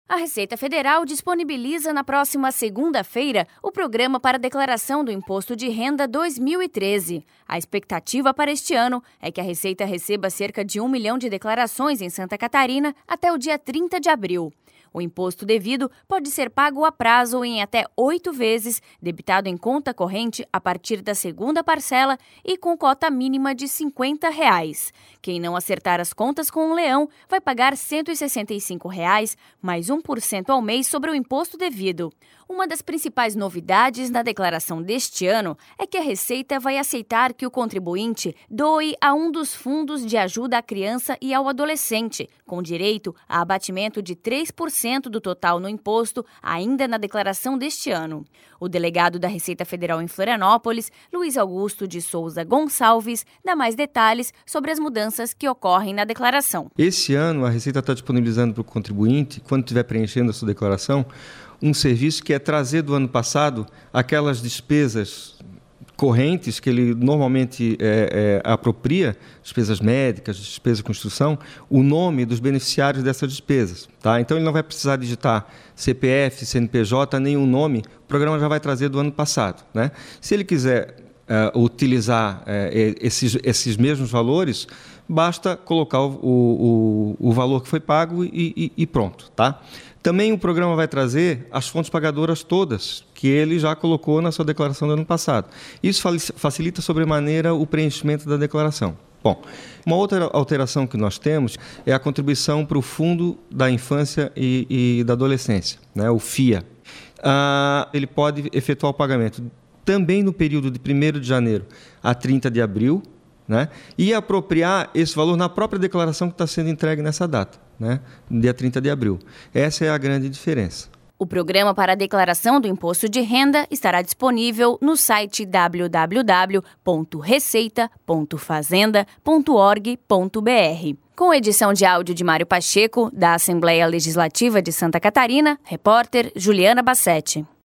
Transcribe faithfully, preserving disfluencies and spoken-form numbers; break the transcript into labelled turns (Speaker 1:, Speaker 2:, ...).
Speaker 1: A Receita Federal disponibiliza na próxima segunda-feira o Programa para Declaração do Imposto de Renda dois mil e treze. A expectativa para este ano é que a Receita receba cerca de um milhão de declarações em Santa Catarina até o dia trinta de abril. O imposto devido pode ser pago a prazo ou em até oito vezes, debitado em conta corrente a partir da segunda parcela e com cota mínima de cinquenta reais. Quem não acertar as contas com um leão vai pagar cento e sessenta e cinco reais, mais um por cento ao mês sobre o imposto devido. Uma das principais novidades na declaração deste ano é que a Receita vai aceitar que o contribuinte doe a um dos fundos de ajuda à criança e ao adolescente, com direito a abatimento de três por cento do total no imposto ainda na declaração deste ano. O delegado da Receita Federal em Florianópolis, Luiz Augusto de Souza Gonçalves, dá mais detalhes sobre as mudanças que ocorrem na declaração.
Speaker 2: Esse ano, a Receita está disponibilizando para o contribuinte, quando estiver preenchendo a sua declaração, um serviço que é trazer do ano passado aquelas despesas correntes que ele normalmente é, é, apropria, despesas médicas, despesas de construção, o nome dos beneficiários dessas despesas. Tá? Então, ele não vai precisar digitar C P F, C N P J, nenhum nome, o programa já vai trazer do ano passado. Né? Se ele quiser uh, utilizar uh, esses, esses mesmos valores, basta colocar o, o, o valor que foi pago e, e, e pronto. Tá? Também o programa vai trazer as fontes pagadoras todas, que ele já colocou na sua declaração do ano passado. Isso facilita sobremaneira o preenchimento da declaração. Bom, uma outra alteração que nós temos é a contribuição para o Fundo da Infância e, e da Adolescência, né, o F I A. Ah, ele pode efetuar o pagamento também no período de primeiro de janeiro a trinta de abril, né, e apropriar esse valor na própria declaração que está sendo entregue nessa data, né, dia trinta de abril. Essa é a grande diferença.
Speaker 1: O programa para a declaração do imposto de renda estará disponível no site w w w ponto receita ponto fazenda ponto org ponto b r. Com edição de áudio de Mário Pacheco, da Assembleia Legislativa de Santa Catarina, repórter Juliana Bassetti.